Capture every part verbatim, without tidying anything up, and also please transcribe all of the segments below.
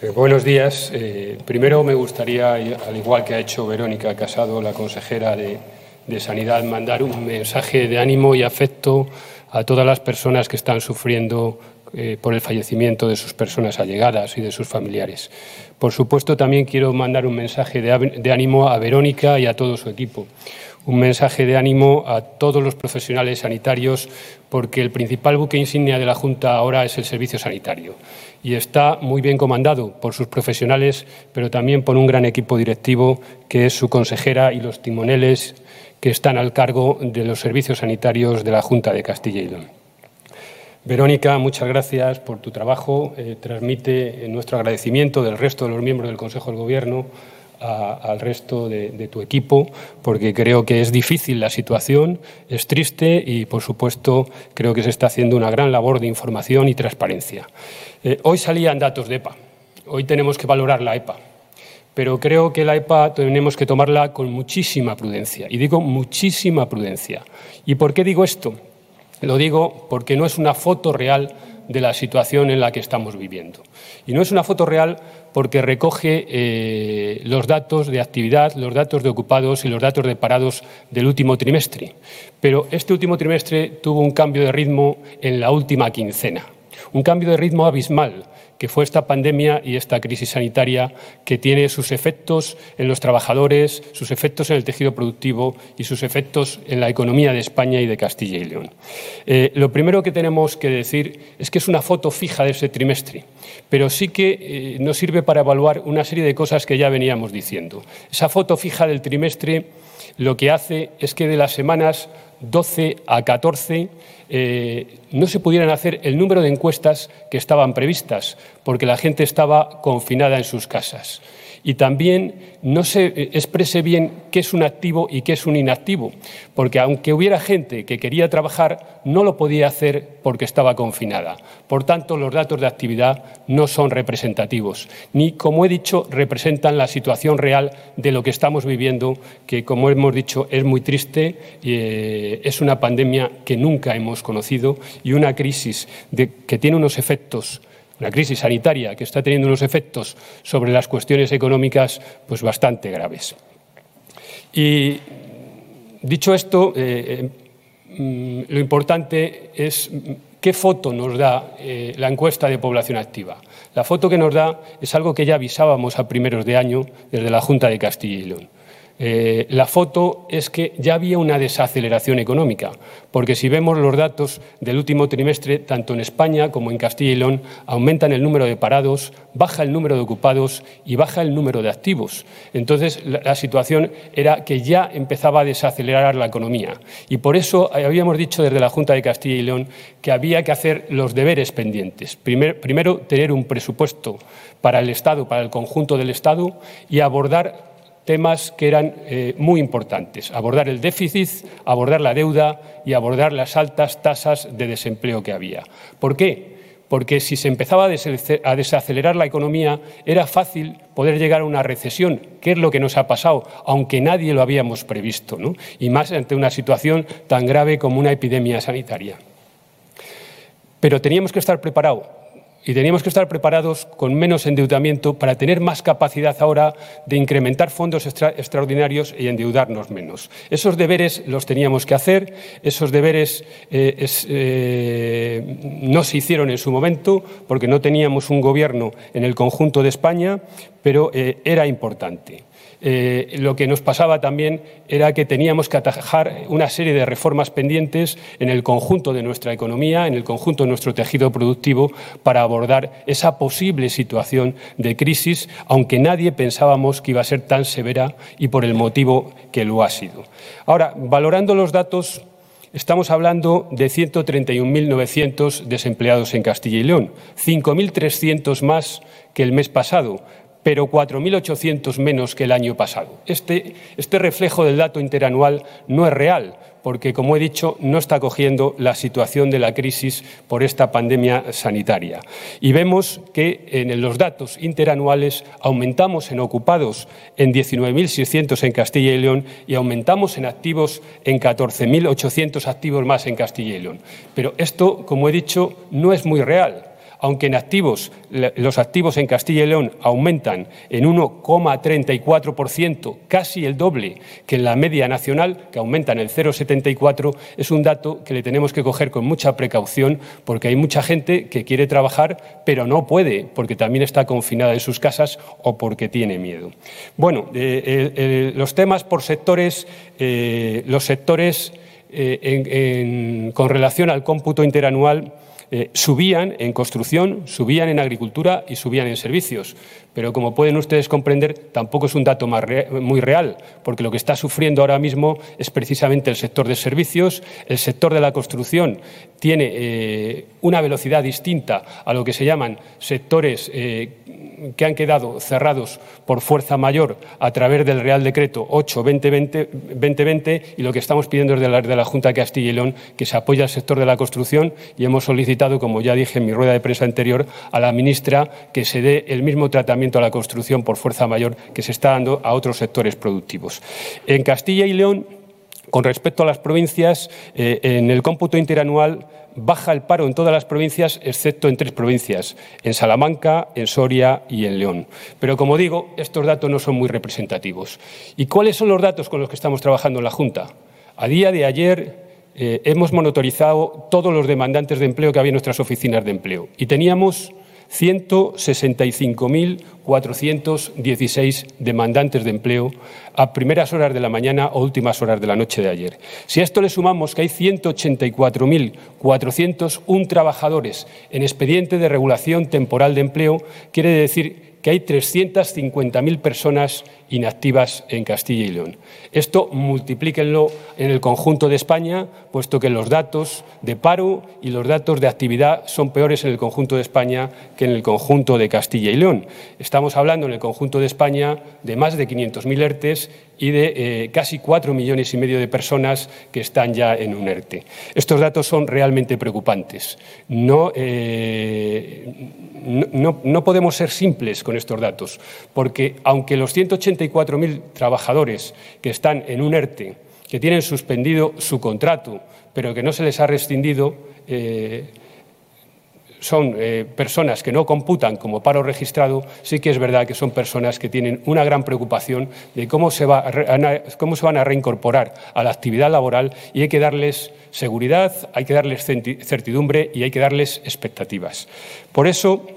Eh, buenos días. Eh, primero me gustaría, al igual que ha hecho Verónica Casado, la consejera de, de Sanidad, mandar un mensaje de ánimo y afecto a todas las personas que están sufriendo eh, por el fallecimiento de sus personas allegadas y de sus familiares. Por supuesto, también quiero mandar un mensaje de, de ánimo a Verónica y a todo su equipo. Un mensaje de ánimo a todos los profesionales sanitarios, porque el principal buque insignia de la Junta ahora es el servicio sanitario. Y está muy bien comandado por sus profesionales, pero también por un gran equipo directivo que es su consejera y los timoneles que están al cargo de los servicios sanitarios de la Junta de Castilla y León. Verónica, muchas gracias por tu trabajo. Eh, transmite nuestro agradecimiento del resto de los miembros del Consejo del Gobierno a, al resto de, de tu equipo, porque creo que es difícil la situación, es triste y, por supuesto, creo que se está haciendo una gran labor de información y transparencia. Eh, hoy salían datos de EPA. Hoy tenemos que valorar la EPA. Pero creo que la EPA tenemos que tomarla con muchísima prudencia. Y digo muchísima prudencia. ¿Y por qué digo esto? Lo digo porque no es una foto real de la situación en la que estamos viviendo. Y no es una foto real porque recoge eh, los datos de actividad, los datos de ocupados y los datos de parados del último trimestre. Pero este último trimestre tuvo un cambio de ritmo en la última quincena. Un cambio de ritmo abismal, que fue esta pandemia y esta crisis sanitaria que tiene sus efectos en los trabajadores, sus efectos en el tejido productivo y sus efectos en la economía de España y de Castilla y León. Eh, lo primero que tenemos que decir es que es una foto fija de ese trimestre, pero sí que eh, nos sirve para evaluar una serie de cosas que ya veníamos diciendo. Esa foto fija del trimestre lo que hace es que de las semanas doce a catorce eh, no se pudieran hacer el número de encuestas que estaban previstas, porque la gente estaba confinada en sus casas. Y también no se exprese bien qué es un activo y qué es un inactivo, porque aunque hubiera gente que quería trabajar, no lo podía hacer porque estaba confinada. Por tanto, los datos de actividad no son representativos, ni, como he dicho, representan la situación real de lo que estamos viviendo, que, como hemos dicho, es muy triste, eh, es una pandemia que nunca hemos conocido y una crisis de, que tiene unos efectos, una crisis sanitaria que está teniendo unos efectos sobre las cuestiones económicas pues bastante graves. Y dicho esto, eh, eh, lo importante es qué foto nos da eh, la encuesta de población activa. La foto que nos da es algo que ya avisábamos a primeros de año desde la Junta de Castilla y León. Eh, la foto es que ya había una desaceleración económica, porque si vemos los datos del último trimestre, tanto en España como en Castilla y León, aumentan el número de parados, baja el número de ocupados y baja el número de activos. Entonces, la, la situación era que ya empezaba a desacelerar la economía. Y por eso habíamos dicho desde la Junta de Castilla y León que había que hacer los deberes pendientes. Primer, primero, tener un presupuesto para el Estado, para el conjunto del Estado, y abordar temas que eran eh, muy importantes, abordar el déficit, abordar la deuda y abordar las altas tasas de desempleo que había. ¿Por qué? Porque si se empezaba a desacelerar la economía era fácil poder llegar a una recesión, que es lo que nos ha pasado, aunque nadie lo habíamos previsto, ¿no? Y más ante una situación tan grave como una epidemia sanitaria. Pero teníamos que estar preparados. Y teníamos que estar preparados con menos endeudamiento para tener más capacidad ahora de incrementar fondos extra, extraordinarios y endeudarnos menos. Esos deberes los teníamos que hacer, esos deberes eh, es, eh, no se hicieron en su momento porque no teníamos un gobierno en el conjunto de España, pero eh, era importante. Eh, lo que nos pasaba también era que teníamos que atajar una serie de reformas pendientes en el conjunto de nuestra economía, en el conjunto de nuestro tejido productivo, para abordar esa posible situación de crisis, aunque nadie pensábamos que iba a ser tan severa y por el motivo que lo ha sido. Ahora, valorando los datos, estamos hablando de ciento treinta y un mil novecientos desempleados en Castilla y León, cinco mil trescientos más que el mes pasado, pero cuatro mil ochocientos menos que el año pasado. Este, este reflejo del dato interanual no es real, porque, como he dicho, no está cogiendo la situación de la crisis por esta pandemia sanitaria. Y vemos que en los datos interanuales aumentamos en ocupados en diecinueve mil seiscientos en Castilla y León y aumentamos en activos en catorce mil ochocientos activos más en Castilla y León. Pero esto, como he dicho, no es muy real. Aunque en activos, los activos en Castilla y León aumentan en uno coma treinta y cuatro por ciento, casi el doble que en la media nacional, que aumenta en el cero coma setenta y cuatro por ciento, es un dato que le tenemos que coger con mucha precaución, porque hay mucha gente que quiere trabajar pero no puede, porque también está confinada en sus casas o porque tiene miedo. Bueno, eh, eh, eh, los temas por sectores, eh, los sectores eh, en, en, con relación al cómputo interanual, Eh, subían en construcción, subían en agricultura y subían en servicios. Pero, como pueden ustedes comprender, tampoco es un dato más re- muy real, porque lo que está sufriendo ahora mismo es precisamente el sector de servicios. El sector de la construcción tiene eh, una velocidad distinta a lo que se llaman sectores eh, que han quedado cerrados por fuerza mayor a través del Real Decreto ocho barra veinte veinte, y lo que estamos pidiendo es de la, de la Junta de Castilla y León que se apoye al sector de la construcción, y hemos solicitado, como ya dije en mi rueda de prensa anterior, a la ministra que se dé el mismo tratamiento a la construcción por fuerza mayor que se está dando a otros sectores productivos. En Castilla y León, con respecto a las provincias, eh, en el cómputo interanual baja el paro en todas las provincias, excepto en tres provincias, en Salamanca, en Soria y en León. Pero, como digo, estos datos no son muy representativos. ¿Y cuáles son los datos con los que estamos trabajando en la Junta? A día de ayer eh, hemos monitorizado todos los demandantes de empleo que había en nuestras oficinas de empleo y teníamos ciento sesenta y cinco mil cuatrocientos dieciséis demandantes de empleo a primeras horas de la mañana o últimas horas de la noche de ayer. Si a esto le sumamos que hay ciento ochenta y cuatro mil cuatrocientos uno trabajadores en expediente de regulación temporal de empleo, quiere decir que hay trescientas cincuenta mil personas inactivas en Castilla y León. Esto multiplíquenlo en el conjunto de España, puesto que los datos de paro y los datos de actividad son peores en el conjunto de España que en el conjunto de Castilla y León. Estamos hablando en el conjunto de España de más de quinientos mil ERTEs y de eh, casi cuatro millones y medio de personas que están ya en un ERTE. Estos datos son realmente preocupantes. No, eh, no, no, no podemos ser simples con estos datos, porque aunque los ciento ochenta y cuatro mil trabajadores que están en un ERTE, que tienen suspendido su contrato, pero que no se les ha rescindido, eh, son eh, personas que no computan como paro registrado, sí que es verdad que son personas que tienen una gran preocupación de cómo se, va a, cómo se van a reincorporar a la actividad laboral, y hay que darles seguridad, hay que darles certidumbre y hay que darles expectativas. Por eso,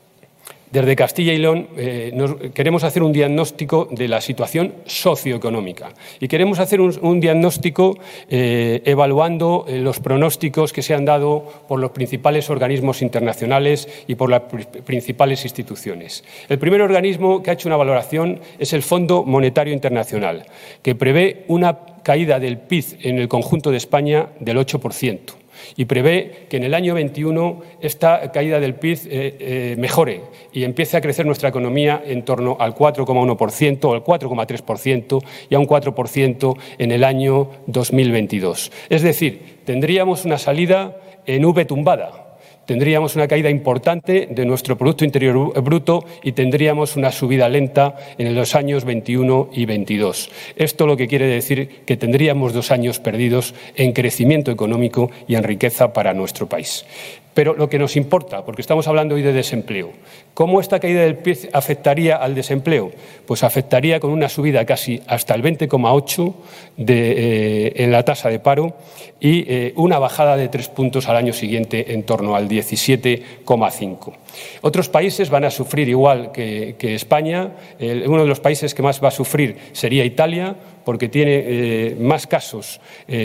desde Castilla y León eh, nos, queremos hacer un diagnóstico de la situación socioeconómica y queremos hacer un, un diagnóstico eh, evaluando eh, los pronósticos que se han dado por los principales organismos internacionales y por las principales instituciones. El primer organismo que ha hecho una valoración es el Fondo Monetario Internacional, que prevé una caída del P I B en el conjunto de España del ocho por ciento. Y prevé que en el año veintiuno esta caída del P I B eh, eh, mejore y empiece a crecer nuestra economía en torno al cuatro coma uno por ciento o al cuatro coma tres por ciento y a un cuatro por ciento en el año dos mil veintidós. Es decir, tendríamos una salida en V tumbada. Tendríamos una caída importante de nuestro Producto Interior Bruto y tendríamos una subida lenta en los años veintiuno y veintidós. Esto lo que quiere decir que tendríamos dos años perdidos en crecimiento económico y en riqueza para nuestro país. Pero lo que nos importa, porque estamos hablando hoy de desempleo, ¿cómo esta caída del P I B afectaría al desempleo? Pues afectaría con una subida casi hasta el veinte coma ocho por ciento de, eh, en la tasa de paro y eh, una bajada de tres puntos al año siguiente en torno al diecisiete coma cinco por ciento. Otros países van a sufrir igual que, que España. El, uno de los países que más va a sufrir sería Italia, porque tiene eh, más casos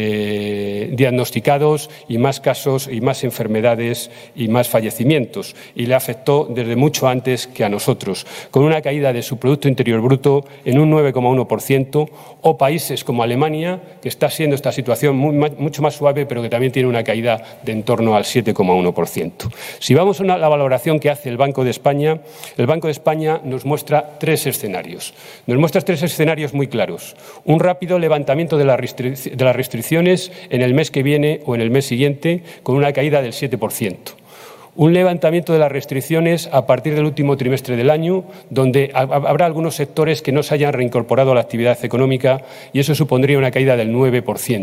eh, diagnosticados y más casos y más enfermedades y más fallecimientos, y le afectó desde mucho antes que a nosotros, con una caída de su Producto Interior Bruto en un nueve coma uno por ciento, o países como Alemania, que está siendo esta situación muy, mucho más suave, pero que también tiene una caída de en torno al siete coma uno por ciento. Si vamos a una, la valoración que hace el Banco de España, el Banco de España nos muestra tres escenarios. Nos muestra tres escenarios muy claros. Un rápido levantamiento de, la restric- de las restricciones en el mes que viene o en el mes siguiente, con una caída del siete por ciento. Un levantamiento de las restricciones a partir del último trimestre del año, donde habrá algunos sectores que no se hayan reincorporado a la actividad económica, y eso supondría una caída del nueve por ciento.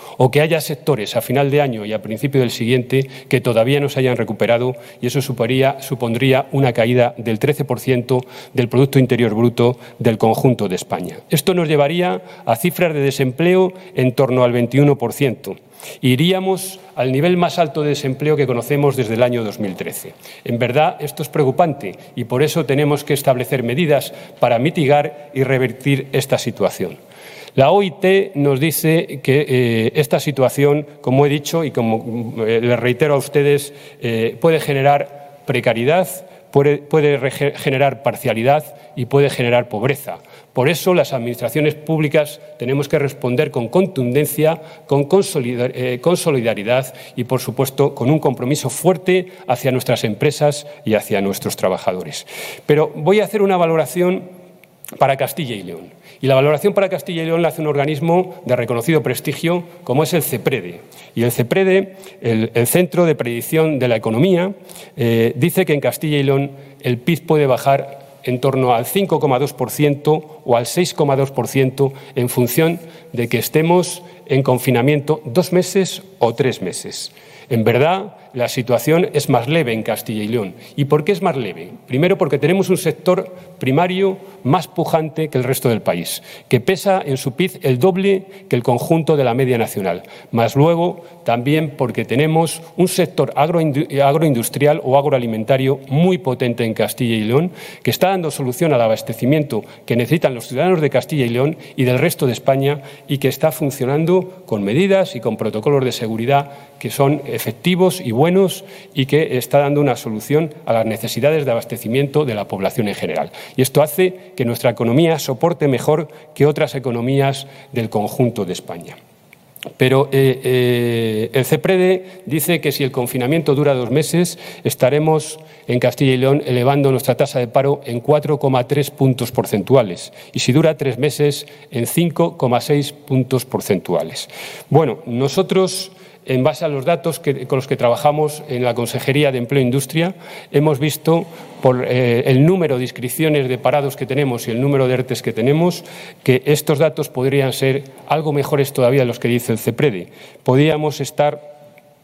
o que haya sectores a final de año y a principio del siguiente que todavía no se hayan recuperado, y eso suporía, supondría una caída del trece por ciento del Producto Interior Bruto del conjunto de España. Esto nos llevaría a cifras de desempleo en torno al veintiuno por ciento. Iríamos al nivel más alto de desempleo que conocemos desde el año dos mil trece. En verdad, esto es preocupante y por eso tenemos que establecer medidas para mitigar y revertir esta situación. La O I T nos dice que eh, esta situación, como he dicho y como eh, les reitero a ustedes, eh, puede generar precariedad, puede, puede generar parcialidad y puede generar pobreza. Por eso, las administraciones públicas tenemos que responder con contundencia, con, consolidar, eh, con solidaridad y, por supuesto, con un compromiso fuerte hacia nuestras empresas y hacia nuestros trabajadores. Pero voy a hacer una valoración para Castilla y León. Y la valoración para Castilla y León la hace un organismo de reconocido prestigio como es el CEPREDE. Y el CEPREDE, el, el Centro de Predicción de la Economía, eh, dice que en Castilla y León el P I B puede bajar en torno al cinco coma dos por ciento o al seis coma dos por ciento en función de que estemos en confinamiento dos meses o tres meses. En verdad, la situación es más leve en Castilla y León. ¿Y por qué es más leve? Primero, porque tenemos un sector primario más pujante que el resto del país, que pesa en su P I B el doble que el conjunto de la media nacional. Más luego, también porque tenemos un sector agroindustrial o agroalimentario muy potente en Castilla y León, que está dando solución al abastecimiento que necesitan los ciudadanos de Castilla y León y del resto de España, y que está funcionando con medidas y con protocolos de seguridad que son efectivos y buenos y que está dando una solución a las necesidades de abastecimiento de la población en general. Y esto hace que nuestra economía soporte mejor que otras economías del conjunto de España. Pero eh, eh, el CEPREDE dice que si el confinamiento dura dos meses, estaremos en Castilla y León elevando nuestra tasa de paro en cuatro coma tres puntos porcentuales y si dura tres meses en cinco coma seis puntos porcentuales. Bueno, nosotros, en base a los datos que, con los que trabajamos en la Consejería de Empleo e Industria, hemos visto por eh, el número de inscripciones de parados que tenemos y el número de ERTEs que tenemos, que estos datos podrían ser algo mejores todavía de los que dice el CEPREDE. Podríamos estar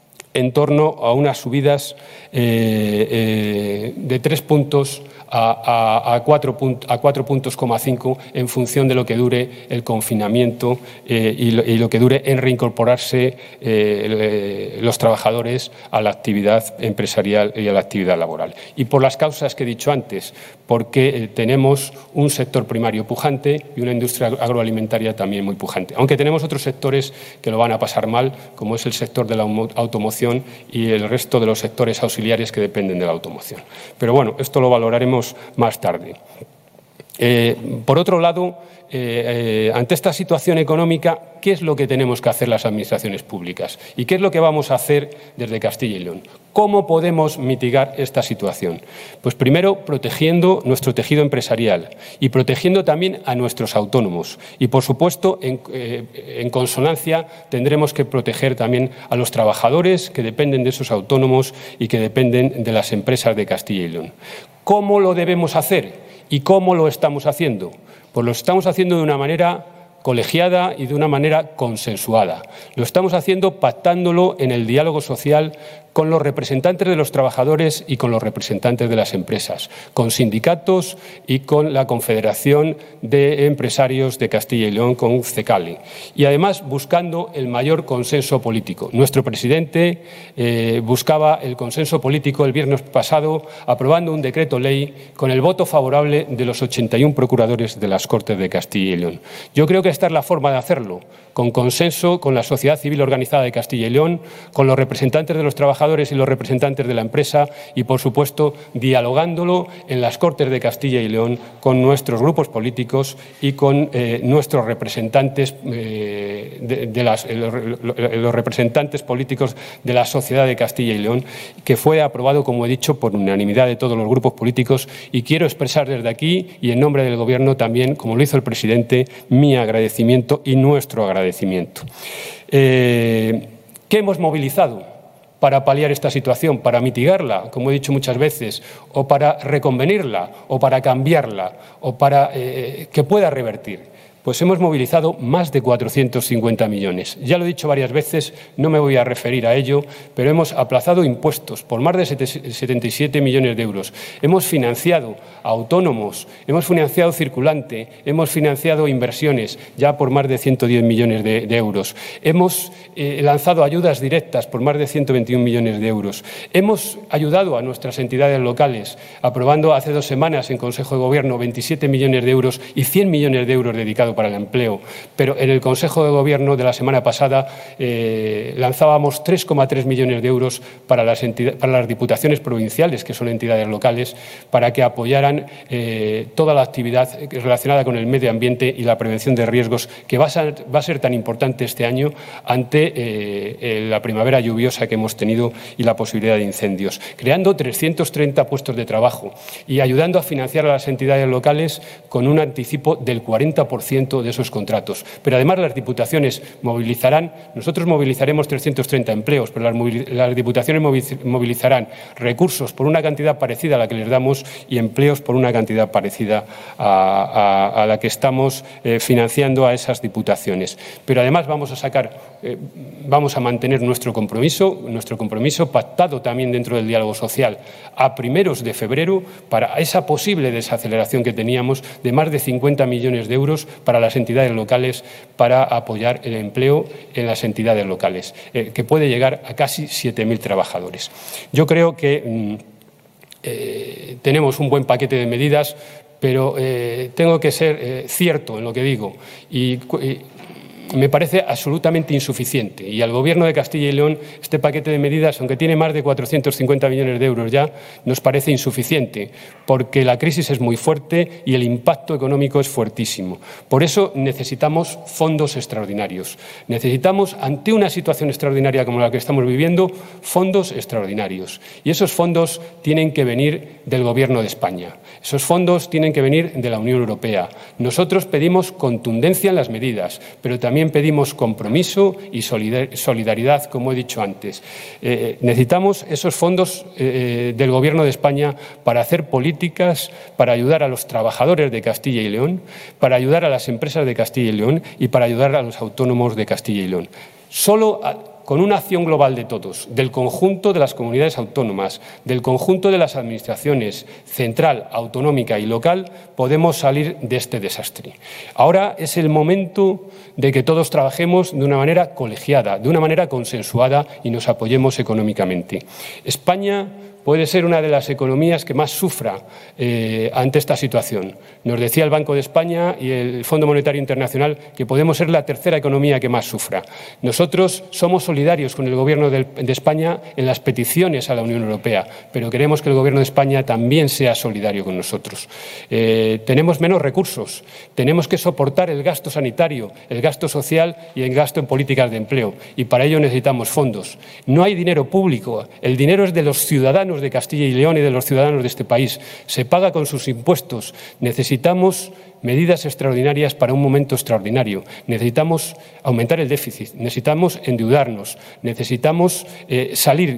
en torno a unas subidas eh, eh, de tres puntos a, a, a, cuatro, a cuatro puntos coma cinco en función de lo que dure el confinamiento eh, y, lo, y lo que dure en reincorporarse eh, los trabajadores a la actividad empresarial y a la actividad laboral. Y por las causas que he dicho antes, porque eh, tenemos un sector primario pujante y una industria agroalimentaria también muy pujante. Aunque tenemos otros sectores que lo van a pasar mal, como es el sector de la automoción y el resto de los sectores auxiliares que dependen de la automoción. Pero bueno, esto lo valoraremos más tarde. Eh, por otro lado, eh, eh, ante esta situación económica, ¿qué es lo que tenemos que hacer las administraciones públicas? ¿Y qué es lo que vamos a hacer desde Castilla y León? ¿Cómo podemos mitigar esta situación? Pues primero, protegiendo nuestro tejido empresarial y protegiendo también a nuestros autónomos. Y, por supuesto, en, eh, en consonancia, tendremos que proteger también a los trabajadores que dependen de esos autónomos y que dependen de las empresas de Castilla y León. ¿Cómo lo debemos hacer? ¿Y cómo lo estamos haciendo? Pues lo estamos haciendo de una manera colegiada y de una manera consensuada. Lo estamos haciendo pactándolo en el diálogo social con los representantes de los trabajadores y con los representantes de las empresas, con sindicatos y con la Confederación de Empresarios de Castilla y León, con CECALE. Y además buscando el mayor consenso político. Nuestro presidente eh, buscaba el consenso político el viernes pasado, aprobando un decreto ley con el voto favorable de los ochenta y uno procuradores de las Cortes de Castilla y León. Yo creo que esta es la forma de hacerlo, con consenso con la sociedad civil organizada de Castilla y León, con los representantes de los trabajadores y los representantes de la empresa y, por supuesto, dialogándolo en las Cortes de Castilla y León con nuestros grupos políticos y con eh, nuestros representantes, eh, de, de las, eh, los representantes políticos de la sociedad de Castilla y León, que fue aprobado, como he dicho, por unanimidad de todos los grupos políticos. Y quiero expresar desde aquí y en nombre del Gobierno también, como lo hizo el presidente, mi agradecimiento y nuestro agradecimiento. Eh, ¿Qué hemos movilizado para paliar esta situación, para mitigarla, como he dicho muchas veces, o para reconvenirla, o para cambiarla, o para eh, que pueda revertir? Pues hemos movilizado más de cuatrocientos cincuenta millones. Ya lo he dicho varias veces, no me voy a referir a ello, pero hemos aplazado impuestos por más de setenta y siete millones de euros. Hemos financiado a autónomos, hemos financiado circulante, hemos financiado inversiones ya por más de ciento diez millones de, de euros. Hemos eh, lanzado ayudas directas por más de ciento veintiún millones de euros. Hemos ayudado a nuestras entidades locales, aprobando hace dos semanas en Consejo de Gobierno veintisiete millones de euros y cien millones de euros dedicados para el empleo. Pero en el Consejo de Gobierno de la semana pasada eh, lanzábamos tres coma tres millones de euros para las, para las diputaciones provinciales, que son entidades locales, para que apoyaran eh, toda la actividad relacionada con el medio ambiente y la prevención de riesgos, que va a ser, va a ser tan importante este año ante eh, la primavera lluviosa que hemos tenido y la posibilidad de incendios, creando trescientos treinta puestos de trabajo y ayudando a financiar a las entidades locales con un anticipo del cuarenta por ciento de esos contratos. Pero además las diputaciones movilizarán, nosotros movilizaremos trescientos treinta empleos, pero las, las diputaciones movilizarán recursos por una cantidad parecida a la que les damos y empleos por una cantidad parecida a, a, a la que estamos eh, financiando a esas diputaciones. Pero además vamos a sacar, eh, vamos a mantener nuestro compromiso, nuestro compromiso pactado también dentro del diálogo social a primeros de febrero para esa posible desaceleración que teníamos de más de cincuenta millones de euros para las entidades locales para apoyar el empleo en las entidades locales, eh, que puede llegar a casi siete mil trabajadores. Yo creo que mm, eh, tenemos un buen paquete de medidas, pero eh, tengo que ser eh, cierto en lo que digo y, y me parece absolutamente insuficiente. Y al Gobierno de Castilla y León este paquete de medidas, aunque tiene más de cuatrocientos cincuenta millones de euros ya, nos parece insuficiente, porque la crisis es muy fuerte y el impacto económico es fuertísimo. Por eso necesitamos fondos extraordinarios. Necesitamos, ante una situación extraordinaria como la que estamos viviendo, fondos extraordinarios. Y esos fondos tienen que venir del Gobierno de España. Esos fondos tienen que venir de la Unión Europea. Nosotros pedimos contundencia en las medidas, pero también pedimos compromiso y solidaridad, como he dicho antes. Eh, necesitamos esos fondos eh, del Gobierno de España para hacer políticas, para ayudar a los trabajadores de Castilla y León, para ayudar a las empresas de Castilla y León y para ayudar a los autónomos de Castilla y León. Solo a, con una acción global de todos, del conjunto de las comunidades autónomas, del conjunto de las administraciones central, autonómica y local, podemos salir de este desastre. Ahora es el momento de que todos trabajemos de una manera colegiada, de una manera consensuada y nos apoyemos económicamente. España puede ser una de las economías que más sufra eh, ante esta situación. Nos decía el Banco de España y el Fondo Monetario Internacional que podemos ser la tercera economía que más sufra. Nosotros somos solidarios con el Gobierno de, de España en las peticiones a la Unión Europea, pero queremos que el Gobierno de España también sea solidario con nosotros. Eh, tenemos menos recursos, tenemos que soportar el gasto sanitario, el gasto social y el gasto en políticas de empleo, y para ello necesitamos fondos. No hay dinero público, el dinero es de los ciudadanos de Castilla y León y de los ciudadanos de este país. Se paga con sus impuestos. Necesitamos medidas extraordinarias para un momento extraordinario. Necesitamos aumentar el déficit, necesitamos endeudarnos, necesitamos eh, salir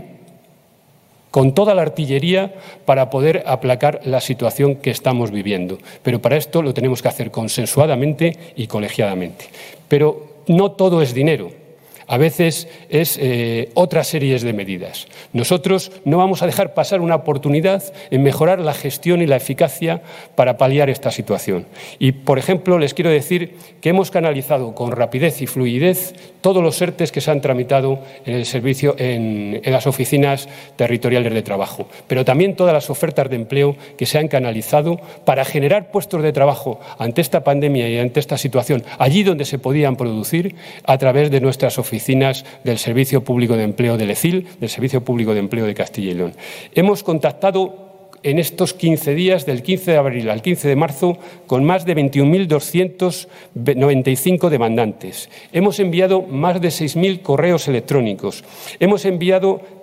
con toda la artillería para poder aplacar la situación que estamos viviendo. Pero para esto lo tenemos que hacer consensuadamente y colegiadamente. Pero no todo es dinero. A veces es eh, otras series de medidas. Nosotros no vamos a dejar pasar una oportunidad en mejorar la gestión y la eficacia para paliar esta situación. Y, por ejemplo, les quiero decir que hemos canalizado con rapidez y fluidez todos los ERTES que se han tramitado en el servicio, en, en las oficinas territoriales de trabajo, pero también todas las ofertas de empleo que se han canalizado para generar puestos de trabajo ante esta pandemia y ante esta situación, allí donde se podían producir, a través de nuestras oficinas oficinas del Servicio Público de Empleo del E C I L, del Servicio Público de Empleo de Castilla y León. Hemos contactado en estos quince días, del quince de abril al quince de marzo, con más de veintiún mil doscientos noventa y cinco demandantes. Hemos enviado más de seis mil correos electrónicos. Hemos enviado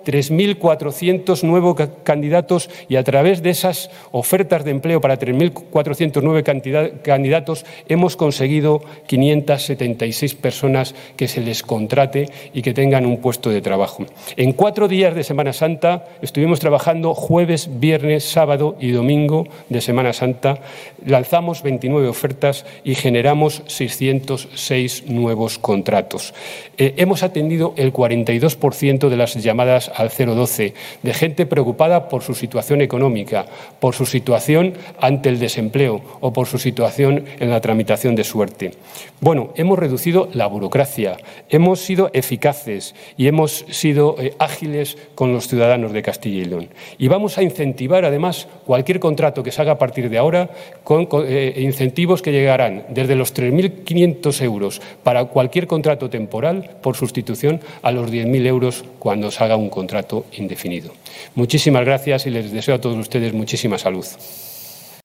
tres mil cuatrocientos nuevos candidatos y a través de esas ofertas de empleo para tres mil cuatrocientos nueve candidatos hemos conseguido quinientas setenta y seis personas que se les contrate y que tengan un puesto de trabajo. En cuatro días de Semana Santa estuvimos trabajando jueves, viernes, sábado y domingo de Semana Santa. Lanzamos veintinueve ofertas y generamos seiscientos seis nuevos contratos. Eh, hemos atendido el cuarenta y dos por ciento de las llamadas al cero doce, de gente preocupada por su situación económica, por su situación ante el desempleo o por su situación en la tramitación de suerte. Bueno, hemos reducido la burocracia, hemos sido eficaces y hemos sido eh, ágiles con los ciudadanos de Castilla y León. Y vamos a incentivar, además, cualquier contrato que se haga a partir de ahora con, con eh, incentivos que llegarán desde los tres mil quinientos euros para cualquier contrato temporal por sustitución a los diez mil euros cuando se haga un contrato indefinido. Muchísimas gracias y les deseo a todos ustedes muchísima salud.